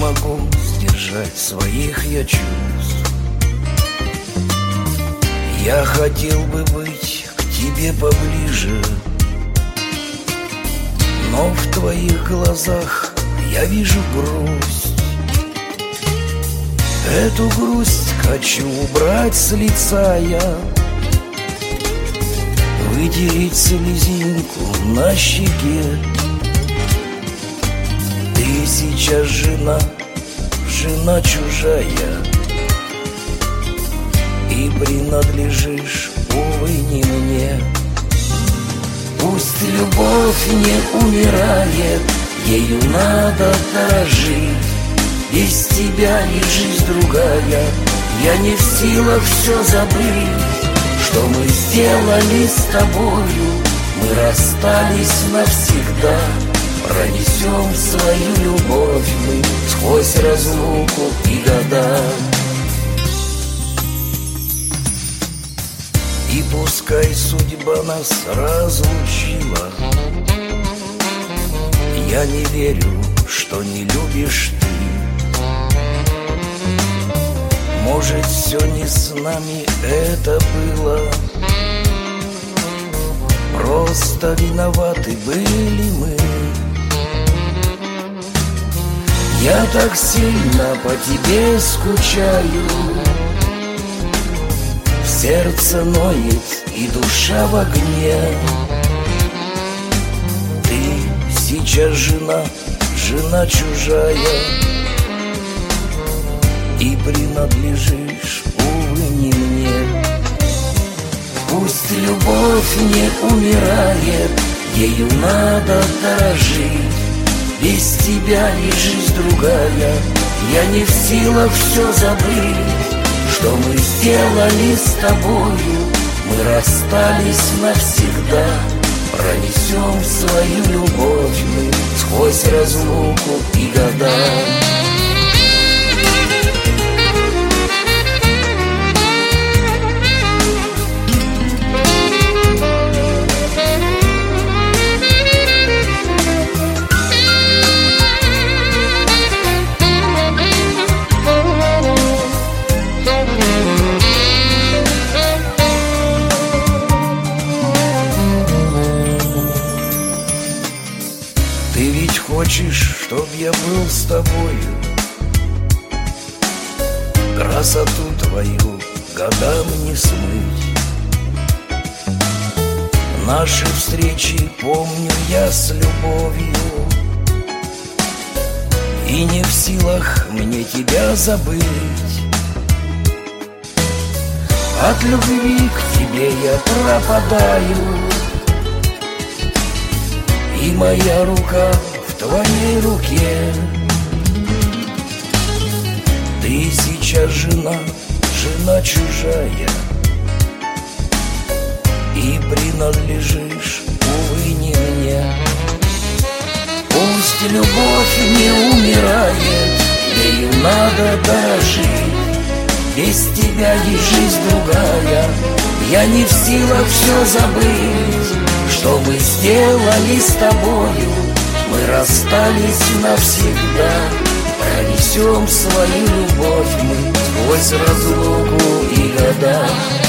могу сдержать своих я чувств. Я хотел бы быть к тебе поближе, но в твоих глазах я вижу грусть. Эту грусть хочу убрать с лица я, вытереть слезинку на щеке. Ты сейчас жена, жена чужая, и принадлежишь, увы, не мне. Пусть любовь не умирает, ею надо дорожить. Без тебя и жизнь другая, я не в силах все забыть. Что мы сделали с тобою, мы расстались навсегда. Пронесем свою любовь мы сквозь разлуку и года. И пускай судьба нас разлучила, я не верю, что не любишь ты. Может, все не с нами это было, просто виноваты были мы. Я так сильно по тебе скучаю, сердце ноет и душа в огне. Ты сейчас жена, жена чужая, и принадлежишь, увы, не мне. Пусть любовь не умирает, ею надо дорожить. Без тебя и жизнь другая, я не в силах все забыть. Что мы сделали с тобою, мы расстались навсегда. Пронесем свою любовь мы сквозь разлуку и года. Ты ведь хочешь, чтоб я был с тобою, красоту твою годам не смыть. Наши встречи помню я с любовью, и не в силах мне тебя забыть. От любви к тебе я пропадаю, и моя рука в твоей руке. Ты сейчас жена, жена чужая, и принадлежишь, увы, не мне. Пусть любовь не умирает, ею надо дорожить. Без тебя и жизнь другая, я не в силах все забыть. Что мы сделали с тобою, мы расстались навсегда. Пронесем свою любовь мы сквозь разлуку и года.